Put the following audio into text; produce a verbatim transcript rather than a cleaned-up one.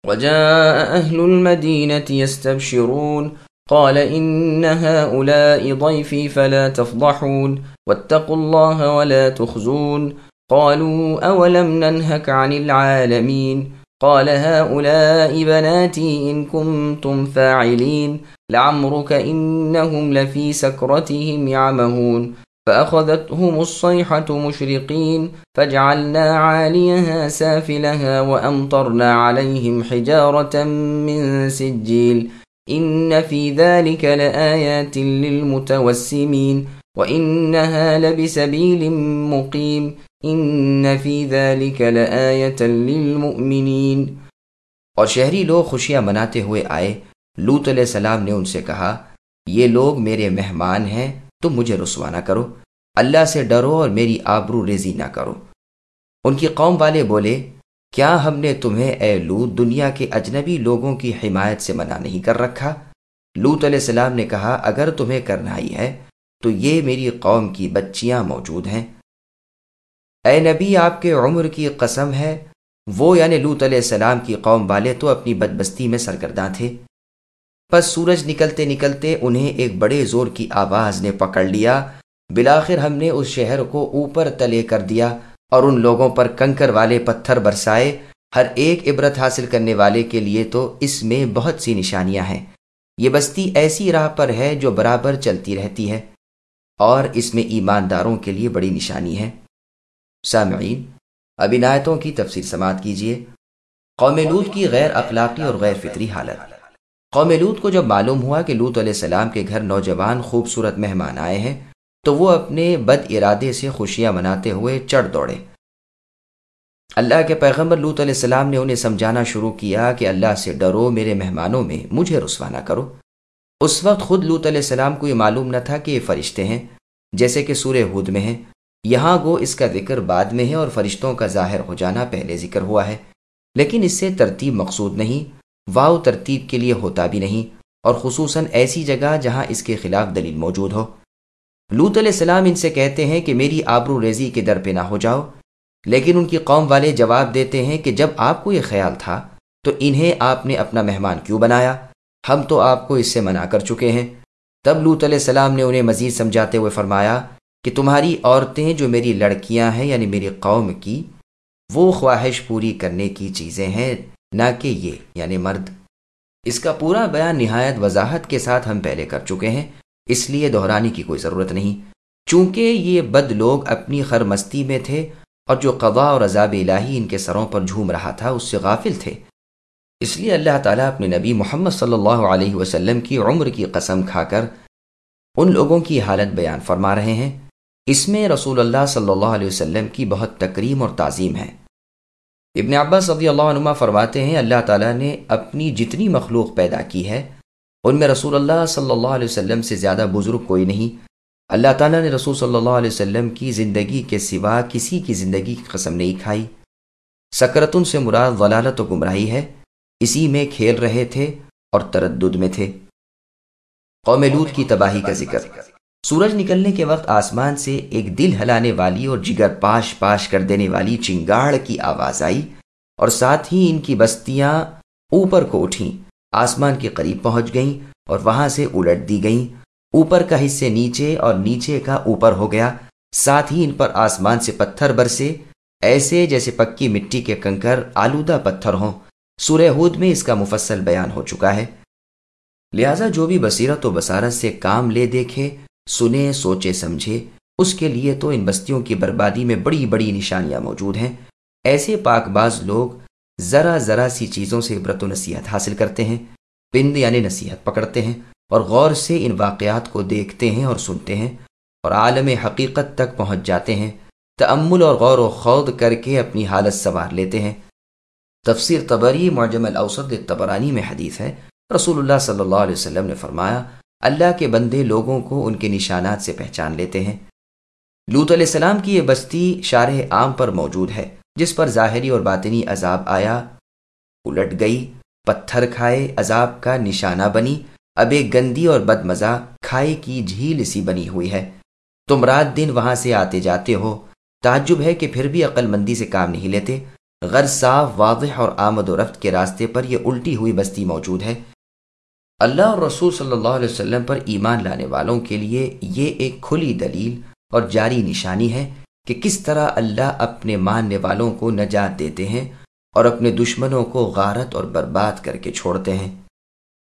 وجاء أهل المدينة يستبشرون قال إن هؤلاء ضيفي فلا تفضحون واتقوا الله ولا تخزون قالوا أولم ننهك عن العالمين قال هؤلاء بناتي إن كنتم فاعلين لعمرك إنهم لفي سكرتهم يعمهون فأخذتهم الصيحة مشرقين فجعلنا عاليها سافلها وأمطرنا عليهم حجارة من سجيل إن في ذلك لآيات للمتوسمين وإنها لبسبيل مقيم إن في ذلك لآية للمؤمنين۔ اور شہری لوگ خوشیاں مناتے ہوئے آئے۔ لوط علیہ السلام نے ان سے کہا، یہ لوگ میرے مہمان ہیں، تم مجھے رسوا نہ کرو، اللہ سے ڈرو اور میری آبرو ریزی نہ کرو۔ ان کی قوم والے بولے، کیا ہم نے تمہیں اے لوط دنیا کے اجنبی لوگوں کی حمایت سے منع نہیں کر رکھا؟ لوط علیہ السلام نے کہا، اگر تمہیں کرنا ہی ہے تو یہ میری قوم کی بچیاں موجود ہیں۔ اے نبی، آپ کے عمر کی قسم ہے، وہ یعنی لوط علیہ السلام کی قوم والے تو اپنی بدبستی میں سرگرداں تھے۔ پس سورج نکلتے نکلتے انہیں ایک بڑے زور کی آواز نے پکڑ لیا، بالآخر ہم نے اس شہر کو اوپر تلے کر دیا اور ان لوگوں پر کنکر والے پتھر برسائے۔ ہر ایک عبرت حاصل کرنے والے کے لیے تو اس میں بہت سی نشانیاں ہیں۔ یہ بستی ایسی راہ پر ہے جو برابر چلتی رہتی ہے، اور اس میں ایمانداروں کے لیے بڑی نشانی ہے۔ سامعین، اب ان آیتوں کی تفسیر سماعت کیجیے۔ قوم لوط کی غیر اخلاقی اور غیر فطری حالت۔ قوم لوط کو جب معلوم ہوا کہ لوط علیہ السلام کے گھر نوجوان خوبصورت مہمان آئے ہیں تو وہ اپنے بد ارادے سے خوشیاں مناتے ہوئے چڑھ دوڑے۔ اللہ کے پیغمبر لوط علیہ السلام نے انہیں سمجھانا شروع کیا کہ اللہ سے ڈرو، میرے مہمانوں میں مجھے رسوا نہ کرو۔ اس وقت خود لوط علیہ السلام کو یہ معلوم نہ تھا کہ یہ فرشتے ہیں، جیسے کہ سورہ ہود میں ہیں۔ یہاں گو اس کا ذکر بعد میں ہے اور فرشتوں کا ظاہر ہو جانا پہلے ذکر ہوا ہے، لیکن اس سے ترتیب مقصود نہیں، واو ترتیب کے لیے ہوتا بھی نہیں، اور خصوصاً ایسی جگہ جہاں اس کے خلاف دلیل موجود ہو۔ لوط علیہ السلام ان سے کہتے ہیں کہ میری آبرو ریزی کے در پہ نہ ہو جاؤ، لیکن ان کی قوم والے جواب دیتے ہیں کہ جب آپ کو یہ خیال تھا تو انہیں آپ نے اپنا مہمان کیوں بنایا؟ ہم تو آپ کو اس سے منع کر چکے ہیں۔ تب لوط علیہ السلام نے انہیں مزید سمجھاتے ہوئے فرمایا کہ تمہاری عورتیں جو میری لڑکیاں ہیں یعنی میری قوم کی، وہ خواہش پوری کرنے کی چیزیں ہیں، نہ کہ یہ یعنی مرد۔ اس کا پورا بیان نہایت وضاحت کے ساتھ ہم پہلے کر چکے ہیں، اس لیے دہرانے کی کوئی ضرورت نہیں، چونکہ یہ بد لوگ اپنی خرمستی میں تھے اور جو قضاء اور عذاب الہی ان کے سروں پر جھوم رہا تھا اس سے غافل تھے۔ اس لیے اللہ تعالیٰ اپنے نبی محمد صلی اللہ علیہ وسلم کی عمر کی قسم کھا کر ان لوگوں کی حالت بیان فرما رہے ہیں۔ اس میں رسول اللہ صلی اللہ علیہ وسلم کی بہت تکریم اور تعظیم ہے۔ ابن عباس رضی اللہ عنہما فرماتے ہیں، اللہ تعالیٰ نے اپنی جتنی مخلوق پیدا کی ہے ان میں رسول اللہ صلی اللہ علیہ وسلم سے زیادہ بزرگ کوئی نہیں۔ اللہ تعالیٰ نے رسول صلی اللہ علیہ وسلم کی زندگی کے سوا کسی کی زندگی کی قسم نہیں کھائی۔ سکرتن سے مراد ضلالت و گمراہی ہے، اسی میں کھیل رہے تھے اور تردد میں تھے۔ قوم لوط کی تباہی کا ذکر۔ سورج نکلنے کے وقت آسمان سے ایک دل ہلانے والی اور جگر پاش پاش کر دینے والی چنگاڑ کی آواز آئی، اور ساتھ ہی ان کی بستیاں اوپر کو اٹھیں، آسمان کے قریب پہنچ گئیں اور وہاں سے الٹ دی گئیں۔ اوپر کا حصے نیچے اور نیچے کا اوپر ہو گیا، ساتھ ہی ان پر آسمان سے پتھر برسے، ایسے جیسے پکی مٹی کے کنکر آلودہ پتھر ہوں۔ سورہ ہود میں اس کا مفصل بیان ہو چکا ہے۔ لہٰذا جو بھی بصیرت و بصارت سے کام لے دیکھے، سنے، سوچے، سمجھے، اس کے لیے تو ان بستیوں کی بربادی میں بڑی بڑی نشانیاں موجود ہیں۔ ایسے پاک باز لوگ ذرا ذرا سی چیزوں سے عبرت و نصیحت حاصل کرتے ہیں، پند یعنی نصیحت پکڑتے ہیں، اور غور سے ان واقعات کو دیکھتے ہیں اور سنتے ہیں، اور عالم حقیقت تک پہنچ جاتے ہیں، تأمل اور غور و خوض کر کے اپنی حالت سنوار لیتے ہیں۔ تفسیر طبری معجم الاوسط طبرانی میں حدیث ہے، رسول اللہ صلی اللہ علیہ وسلم نے فرمایا، اللہ کے بندے لوگوں کو ان کے نشانات سے پہچان لیتے ہیں۔ لوط علیہ السلام کی یہ بستی شارح عام پر موجود ہے، جس پر ظاہری اور باطنی عذاب آیا، الٹ گئی، پتھر کھائے، عذاب کا نشانہ بنی، اب ایک گندی اور بد مزہ کھائے کی جھیل سی بنی ہوئی ہے۔ تم رات دن وہاں سے آتے جاتے ہو، تعجب ہے کہ پھر بھی عقل مندی سے کام نہیں لیتے۔ غرض صاف واضح اور آمد و رفت کے راستے پر یہ الٹی ہوئی بستی موجود ہے۔ اللہ اور رسول صلی اللہ علیہ وسلم پر ایمان لانے والوں کے لیے یہ ایک کھلی دلیل اور جاری نشانی ہے کہ کس طرح اللہ اپنے ماننے والوں کو نجات دیتے ہیں اور اپنے دشمنوں کو غارت اور برباد کر کے چھوڑتے ہیں۔